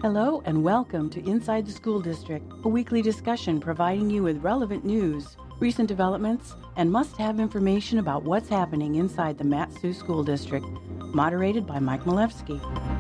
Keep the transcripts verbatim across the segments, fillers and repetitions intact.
Hello and welcome to Inside the School District, a weekly discussion providing you with relevant news, recent developments, and must-have information about what's happening inside the Mat-Su School District. Moderated by Mike Malevsky.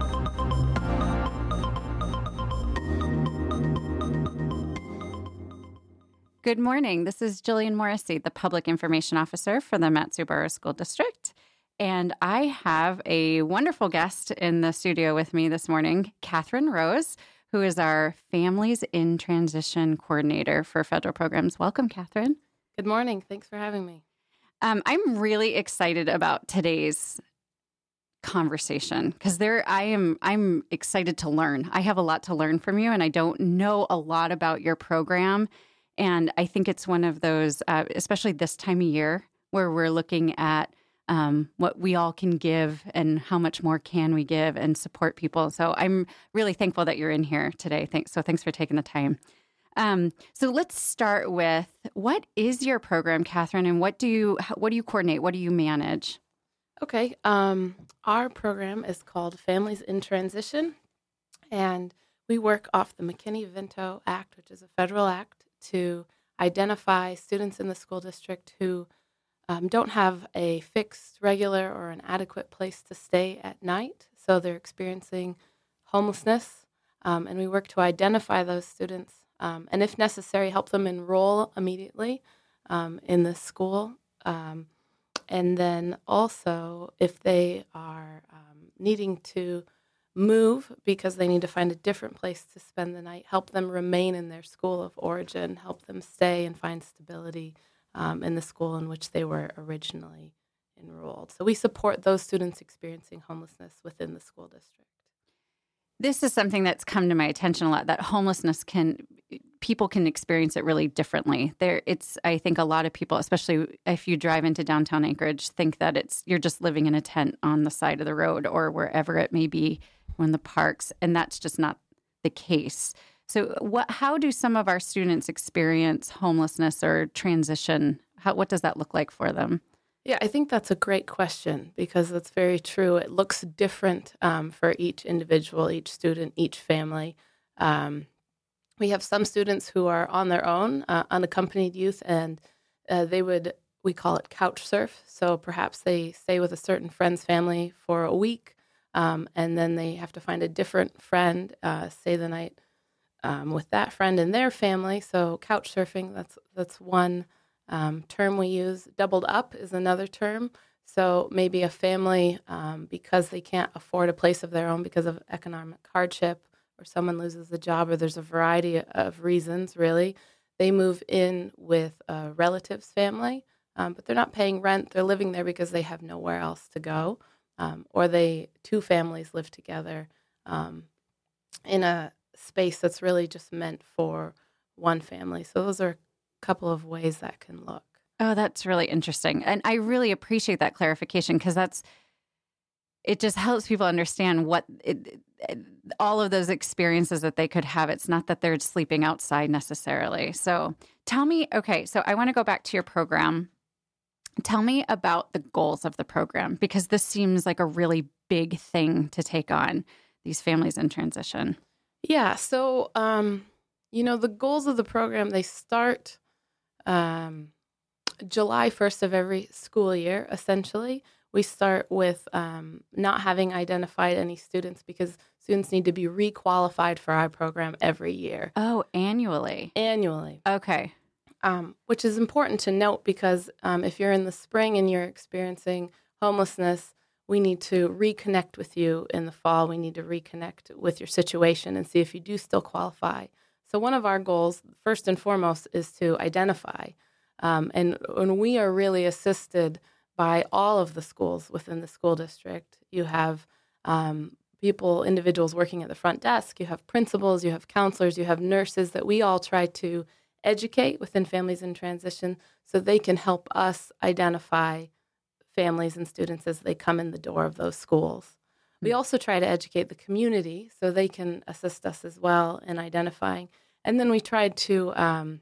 Good morning. This is Jillian Morrissey, the Public Information Officer for the Mat-Su Borough School District. And I have a wonderful guest in the studio with me this morning, Catherine Rose, who is our Families in Transition Coordinator for Federal Programs. Welcome, Catherine. Good morning. Thanks for having me. Um, I'm really excited about today's conversation because there I am I'm excited to learn. I have a lot to learn from you, and I don't know a lot about your program. And I think it's one of those, uh, especially this time of year, where we're looking at um, what we all can give and how much more can we give and support people. So I'm really thankful that you're in here today. Thanks. So thanks for taking the time. Um, so let's start with, what is your program, Catherine, and what do you what do you coordinate? What do you manage? Okay. Um, our program is called Families in Transition, and we work off the McKinney-Vento Act, which is a federal act, to identify students in the school district who um, don't have a fixed, regular, or an adequate place to stay at night. So they're experiencing homelessness, um, and we work to identify those students um, and, if necessary, help them enroll immediately um, in the school. Um, and then also, if they are um, needing to move because they need to find a different place to spend the night, help them remain in their school of origin, help them stay and find stability um, in the school in which they were originally enrolled. So we support those students experiencing homelessness within the school district. This is something that's come to my attention a lot, that homelessness can, people can experience it really differently. There, it's, I think a lot of people, especially if you drive into downtown Anchorage, think that it's, you're just living in a tent on the side of the road or wherever it may be, or in the parks, and that's just not the case. So what, how do some of our students experience homelessness or transition? How, what does that look like for them? Yeah, I think that's a great question because that's very true. It looks different um, for each individual, each student, each family. Um, we have some students who are on their own, uh, unaccompanied youth, and uh, they would, we call it couch surf. So perhaps they stay with a certain friend's family for a week, um, and then they have to find a different friend, uh, stay the night um, with that friend and their family. So couch surfing, that's that's one Um, term we use. Doubled up is another term. So maybe a family, um, because they can't afford a place of their own because of economic hardship, or someone loses a job, or there's a variety of reasons, really, they move in with a relative's family, um, but they're not paying rent. They're living there because they have nowhere else to go, um, or they two families live together um, in a space that's really just meant for one family. So those are couple of ways that can look. Oh, that's really interesting. And I really appreciate that clarification because that's, it just helps people understand what, it, it, all of those experiences that they could have. It's not that they're sleeping outside necessarily. So tell me, okay, so I want to go back to your program. Tell me about the goals of the program, because this seems like a really big thing to take on, these families in transition. Yeah, so, um, you know, the goals of the program, they start Um, July first of every school year, essentially. We start with um, not having identified any students because students need to be requalified for our program every year. Oh, annually? Annually. Okay. Um, which is important to note because um, if you're in the spring and you're experiencing homelessness, we need to reconnect with you in the fall. We need to reconnect with your situation and see if you do still qualify. So one of our goals, first and foremost, is to identify. Um, and, and we are really assisted by all of the schools within the school district. You have um, people, individuals working at the front desk. You have principals, you have counselors, you have nurses that we all try to educate within Families in Transition so they can help us identify families and students as they come in the door of those schools. We also try to educate the community so they can assist us as well in identifying. And then we tried to, um,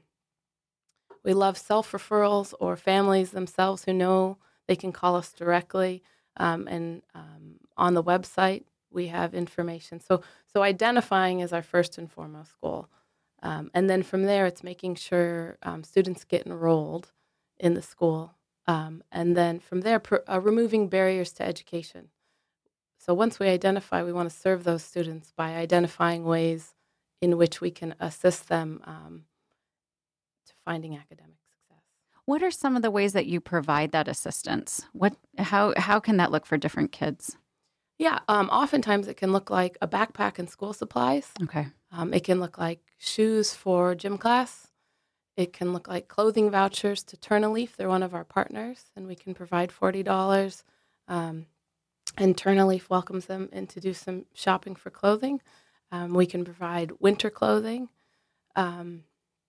we love self-referrals or families themselves who know they can call us directly. Um, and um, on the website, we have information. So, so identifying is our first and foremost goal. Um, and then from there, it's making sure um, students get enrolled in the school. Um, and then from there, pr- uh, removing barriers to education. So once we identify, we want to serve those students by identifying ways in which we can assist them um, to finding academic success. What are some of the ways that you provide that assistance? What, how, how can that look for different kids? Yeah, um, oftentimes it can look like a backpack and school supplies. Okay. Um, it can look like shoes for gym class. It can look like clothing vouchers to Turn a Leaf. They're one of our partners, and we can provide forty dollars. Um, and Turn a Leaf welcomes them in to do some shopping for clothing. Um, we can provide winter clothing. Um,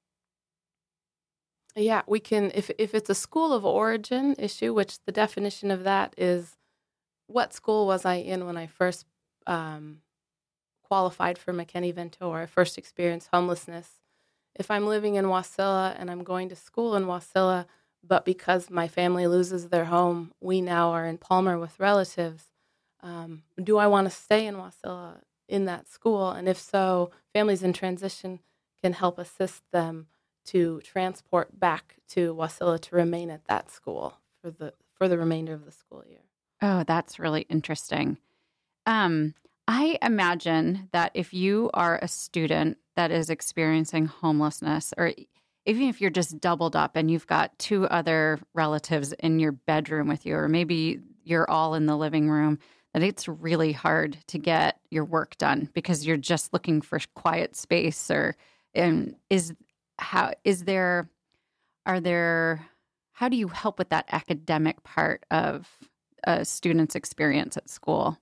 yeah, we can, if, if it's a school of origin issue, which the definition of that is what school was I in when I first um, qualified for McKinney-Vento or I first experienced homelessness. If I'm living in Wasilla and I'm going to school in Wasilla, but because my family loses their home, we now are in Palmer with relatives, um, do I want to stay in Wasilla in that school? And if so, Families in Transition can help assist them to transport back to Wasilla to remain at that school for the for the remainder of the school year. Oh, that's really interesting. Um, I imagine that if you are a student that is experiencing homelessness, or even if you're just doubled up and you've got two other relatives in your bedroom with you, or maybe you're all in the living room, that it's really hard to get your work done because you're just looking for quiet space. Or and is how is there are there how do you help with that academic part of a student's experience at school?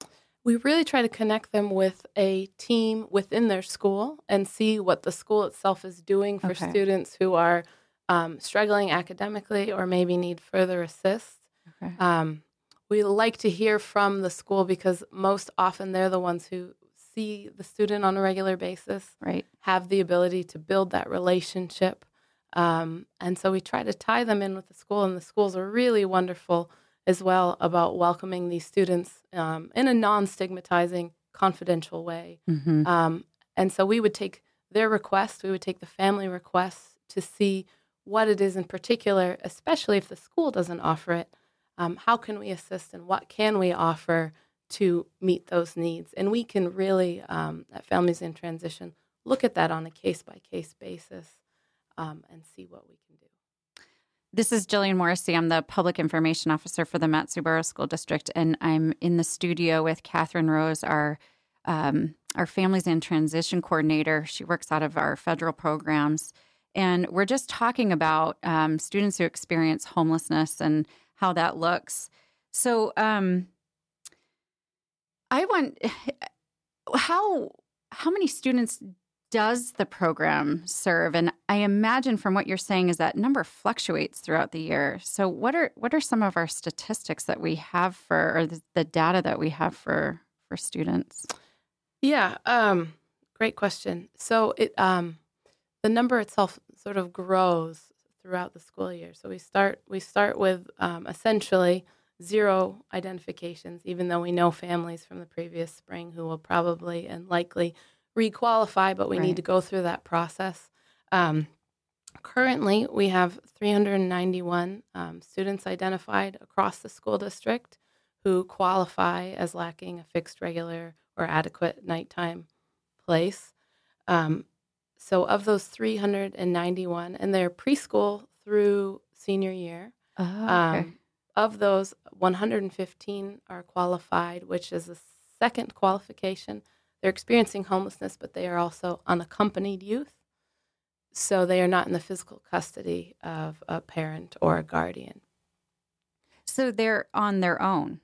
We really try to connect them with a team within their school and see what the school itself is doing for Okay. students who are um, struggling academically or maybe need further assist. Okay. Um, we like to hear from the school because most often they're the ones who see the student on a regular basis, Right. have the ability to build that relationship. Um, and so we try to tie them in with the school, and the schools are really wonderful as well about welcoming these students um, in a non-stigmatizing, confidential way. Mm-hmm. Um, and so we would take their request, we would take the family requests to see what it is in particular, especially if the school doesn't offer it. Um, how can we assist and what can we offer to meet those needs? And we can really, um, at Families in Transition, look at that on a case-by-case basis um, and see what we can do. This is Jillian Morrissey. I'm the Public Information Officer for the Mat-Su Borough School District, and I'm in the studio with Catherine Rose, our um, our Families in Transition Coordinator. She works out of our federal programs, and we're just talking about um, students who experience homelessness and how that looks. So, um, I want how how many students does the program serve? And I imagine from what you're saying is that number fluctuates throughout the year. So what are what are some of our statistics that we have for, or the, the data that we have for for students? Yeah, um, great question. So it um, the number itself sort of grows throughout the school year. So we start we start with um, essentially zero identifications, even though we know families from the previous spring who will probably and likely requalify, but we Right. need to go through that process. Um, currently, we have three hundred ninety-one um, students identified across the school district who qualify as lacking a fixed, regular, or adequate nighttime place. Um, so of those three hundred ninety-one, and they're preschool through senior year, Oh, okay. um, of those, one hundred fifteen are qualified, which is a second qualification. They're experiencing homelessness, but they are also unaccompanied youth. So they are not in the physical custody of a parent or a guardian. So they're on their own.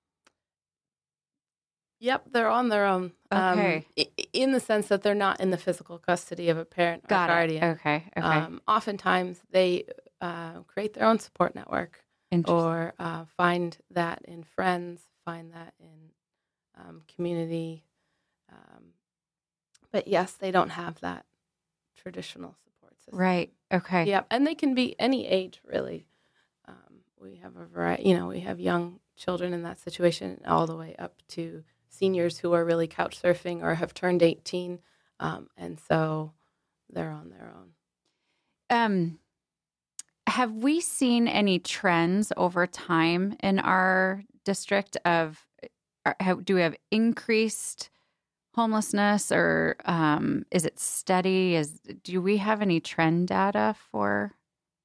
Yep, they're on their own. Okay. Um, i- in the sense that they're not in the physical custody of a parent or Got it. guardian. Okay. Okay. Um, oftentimes, they uh, create their own support network Interesting. or uh, find that in friends, find that in um, community. Um, but yes, they don't have that traditional support system. Right. Okay. Yep, and they can be any age, really. Um, we have a variety, you know, we have young children in that situation all the way up to seniors who are really couch surfing or have turned eighteen, um, and so they're on their own. Um, have we seen any trends over time in our district of, are- have, do we have increased homelessness, or um, is it steady? Is do we have any trend data for?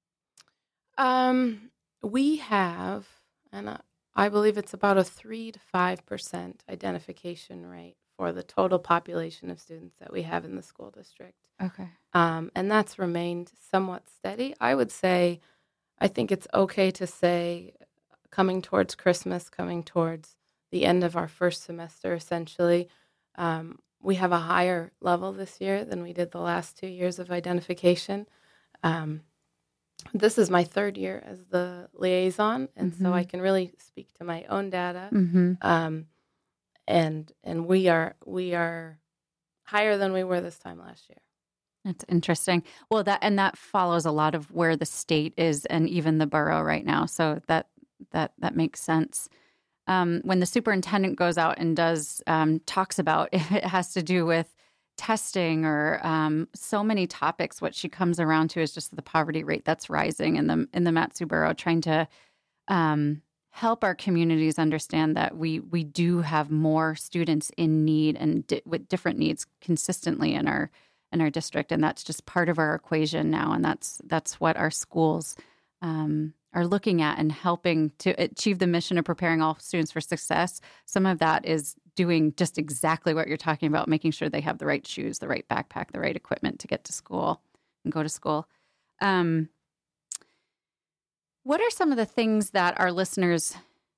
Um, we have, and I, I believe it's about a three to five percent identification rate for the total population of students that we have in the school district. Okay. Um, and that's remained somewhat steady. I would say, I think it's okay to say, coming towards Christmas, coming towards the end of our first semester, essentially, um, we have a higher level this year than we did the last two years of identification. Um, this is my third year as the liaison, and mm-hmm. so I can really speak to my own data. Mm-hmm. Um, and and we are we are higher than we were this time last year. That's interesting. Well, that and that follows a lot of where the state is and even the borough right now. So that that that makes sense. Um, when the superintendent goes out and does um, talks about if it has to do with testing or um, so many topics, what she comes around to is just the poverty rate that's rising in the in the Mat-Su borough, trying to um, help our communities understand that we we do have more students in need and di- with different needs consistently in our in our district, and that's just part of our equation now, and that's that's what our schools um, are looking at and helping to achieve the mission of preparing all students for success. Some of that is doing just exactly what you're talking about, making sure they have the right shoes, the right backpack, the right equipment to get to school and go to school. Um, what are some of the things that our listeners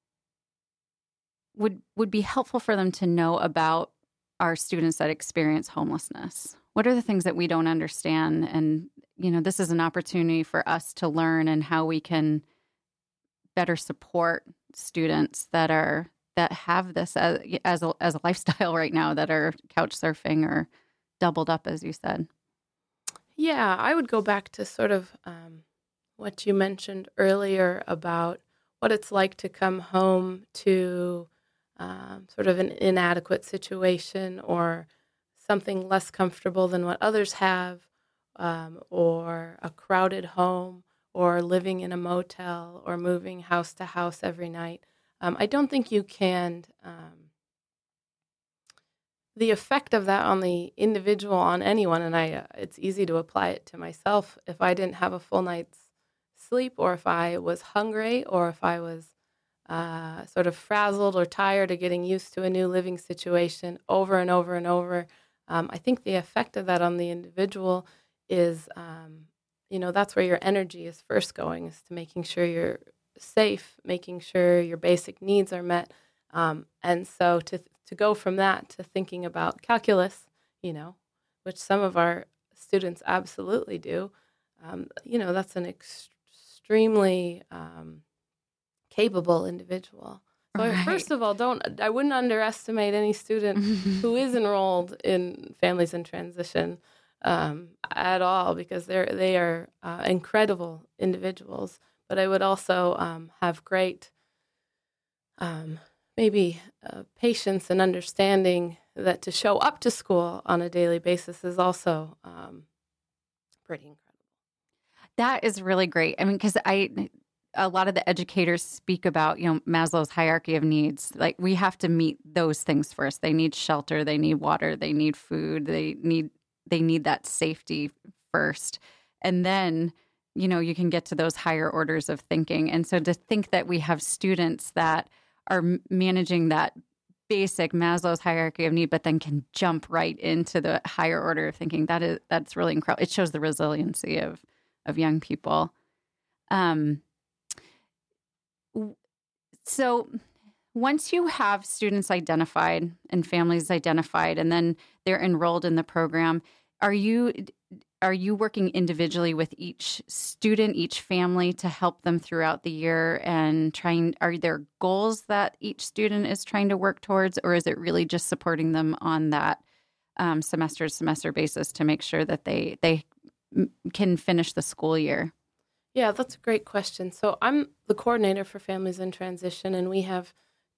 would would be helpful for them to know about our students that experience homelessness? What are the things that we don't understand? And, you know, this is an opportunity for us to learn and how we can better support students that are that have this as as a, as a lifestyle right now, that are couch surfing or doubled up, as you said. Yeah, I would go back to sort of um, what you mentioned earlier about what it's like to come home to um, sort of an inadequate situation or something less comfortable than what others have, um, or a crowded home, or living in a motel, or moving house to house every night. Um, I don't think you can, um, the effect of that on the individual, on anyone, and I, uh, it's easy to apply it to myself. If I didn't have a full night's sleep, or if I was hungry, or if I was uh, sort of frazzled or tired of getting used to a new living situation over and over and over, um, I think the effect of that on the individual is, um, you know, that's where your energy is first going, is to making sure you're safe, making sure your basic needs are met. Um, and so to to go from that to thinking about calculus, you know, which some of our students absolutely do, um, you know, that's an ex- extremely um, capable individual. So Right. First of all, don't I wouldn't underestimate any student who is enrolled in Families in Transition um, at all, because they're they are uh, incredible individuals. But I would also um, have great um, maybe uh, patience and understanding that to show up to school on a daily basis is also um, pretty incredible. That is really great. I mean, because I, a lot of the educators speak about, you know, Maslow's hierarchy of needs. Like, we have to meet those things first. They need shelter, they need water, they need food, they need they need that safety first, and then, you know, you can get to those higher orders of thinking. And so to think that we have students that are managing that basic Maslow's hierarchy of need, but then can jump right into the higher order of thinking, that is that's really incredible. It shows the resiliency of of young people. Um. So once you have students identified and families identified, and then they're enrolled in the program, are you are you working individually with each student, each family, to help them throughout the year and trying, are there goals that each student is trying to work towards, or is it really just supporting them on that um, semester to semester basis to make sure that they, they can finish the school year? Yeah, that's a great question. So I'm the coordinator for Families in Transition, and we have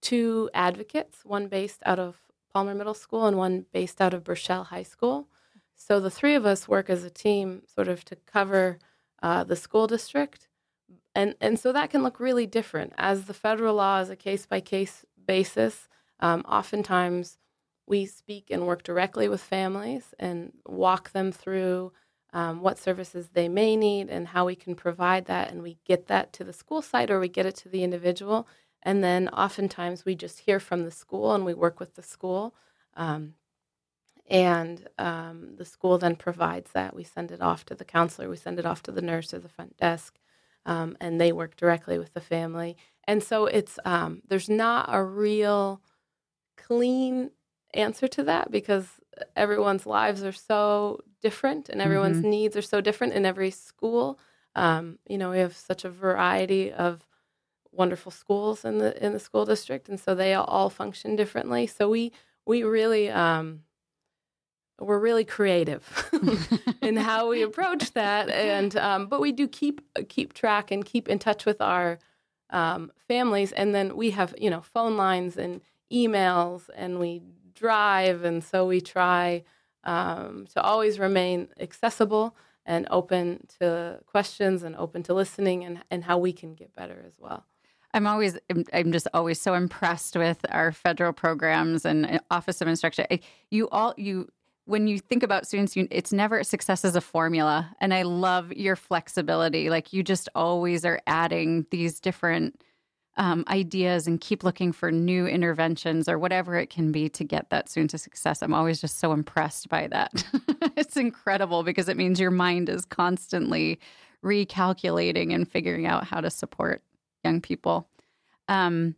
two advocates, one based out of Palmer Middle School and one based out of Burchell High School. So the three of us work as a team sort of to cover uh, the school district. And, and so that can look really different. As the federal law is a case-by-case basis, um, oftentimes we speak and work directly with families and walk them through um, what services they may need and how we can provide that. And we get that to the school site or we get it to the individual. And then oftentimes we just hear from the school and we work with the school. Um, and um, the school then provides that. We send it off to the counselor. We send it off to the nurse or the front desk. Um, and they work directly with the family. And so it's um, there's not a real clean answer to that because everyone's lives are so different and everyone's mm-hmm. needs are so different in every school. Um, you know, we have such a variety of wonderful schools in the in the school district, and so they all function differently. So we we really um, we're really creative in how we approach that, and um, but we do keep keep track and keep in touch with our um, families, and then we have you know phone lines and emails, and we drive, and so we try um, to always remain accessible and open to questions and open to listening, and, and how we can get better as well. I'm always, I'm just always so impressed with our federal programs and Office of Instruction. You all, you. When you think about students, you, it's never success as a formula. And I love your flexibility. Like you just always are adding these different um, ideas and keep looking for new interventions or whatever it can be to get that student to success. I'm always just so impressed by that. It's incredible because it means your mind is constantly recalculating and figuring out how to support young people. Um,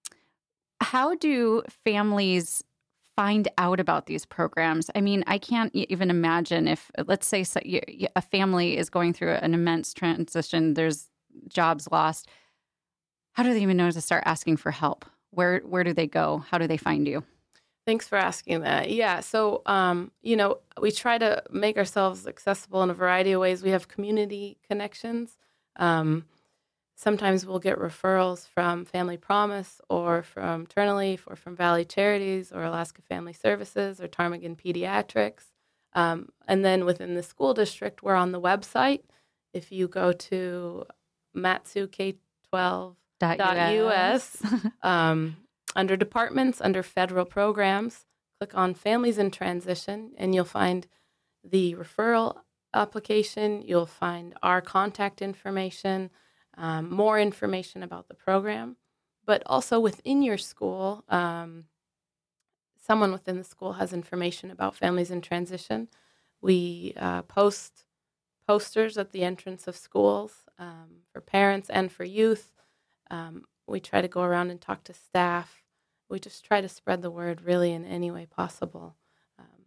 how do families find out about these programs? I mean, I can't even imagine if, let's say, so you, a family is going through an immense transition, there's jobs lost. How do they even know to start asking for help? Where where do they go? How do they find you? Thanks for asking that. Yeah, so, um, you know, we try to make ourselves accessible in a variety of ways. We have community connections. Um, Sometimes we'll get referrals from Family Promise or from Turnileaf or from Valley Charities or Alaska Family Services or Ptarmigan Pediatrics. Um, and then within the school district, we're on the website. If you go to matsu k twelve dot u s, um, under departments, under federal programs, click on Families in Transition, and you'll find the referral application. You'll find our contact information, Um, more information about the program, but also within your school, um, someone within the school has information about Families in Transition. We uh, post posters at the entrance of schools um, for parents and for youth. Um, we try to go around and talk to staff. We just try to spread the word really in any way possible. Um,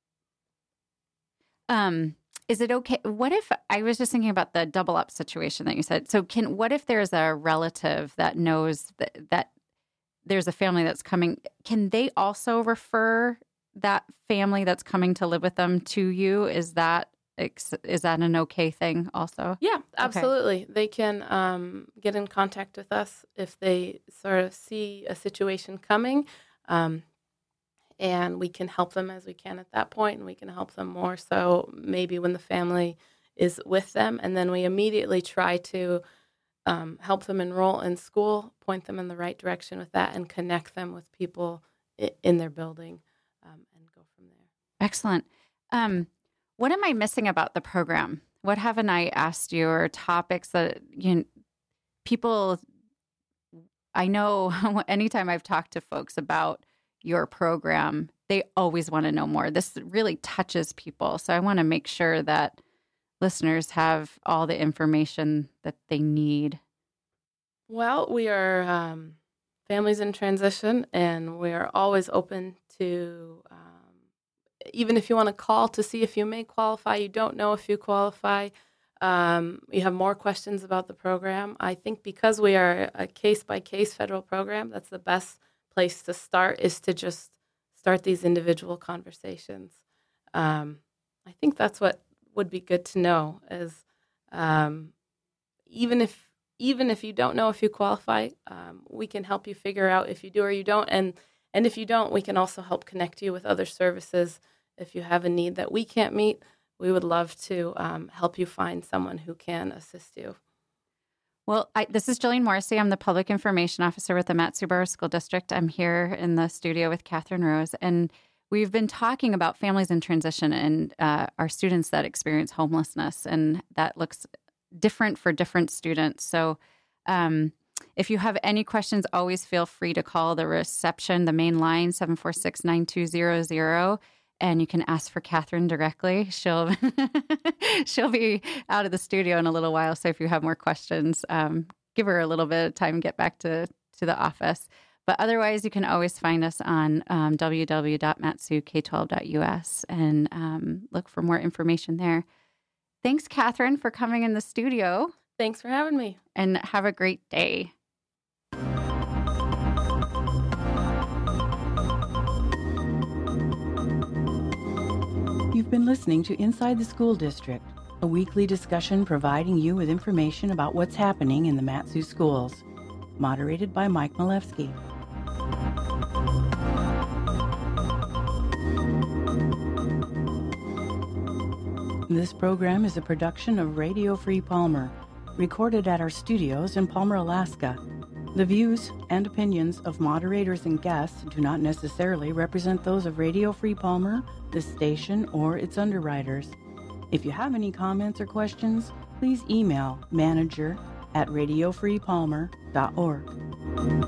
um Is it okay? What if I was just thinking about the double up situation that you said? So can, what if there's a relative that knows that, that there's a family that's coming? Can they also refer that family that's coming to live with them to you? Is that, is that an okay thing also? Yeah, absolutely. Okay. They can um, get in contact with us if they sort of see a situation coming. Um, And we can help them as we can at that point, and we can help them more so maybe when the family is with them. And then we immediately try to um, help them enroll in school, point them in the right direction with that, and connect them with people I- in their building um, and go from there. Excellent. Um, what am I missing about the program? What haven't I asked you, or topics that you know, people, I know anytime I've talked to folks about your program, they always want to know more. This really touches people. So I want to make sure that listeners have all the information that they need. Well, we are um, Families in Transition, and we are always open to, um, even if you want to call to see if you may qualify, you don't know if you qualify, um, you have more questions about the program. I think because we are a case-by-case federal program, that's the best place to start, is to just start these individual conversations. Um, I think that's what would be good to know is um, even if even if you don't know if you qualify, um, we can help you figure out if you do or you don't. And, and if you don't, we can also help connect you with other services. If you have a need that we can't meet, we would love to um, help you find someone who can assist you. Well, I, this is Jillian Morrissey. I'm the Public Information Officer with the Mat-Su-Borough School District. I'm here in the studio with Catherine Rose, and we've been talking about families in transition and uh, our students that experience homelessness, and that looks different for different students. So um, if you have any questions, always feel free to call the reception, the main line, seven four six, nine two zero zero. And you can ask for Catherine directly. She'll she'll be out of the studio in a little while. So if you have more questions, um, give her a little bit of time and get back to, to the office. But otherwise, you can always find us on um, w w w dot matsu k twelve dot u s and um, look for more information there. Thanks, Catherine, for coming in the studio. Thanks for having me. And have a great day. You've been listening to Inside the School District, a weekly discussion providing you with information about what's happening in the Mat-Su schools. Moderated by Mike Malevsky. This program is a production of Radio Free Palmer, recorded at our studios in Palmer, Alaska. The views and opinions of moderators and guests do not necessarily represent those of Radio Free Palmer, the station, or its underwriters. If you have any comments or questions, please email manager at radio free palmer dot org.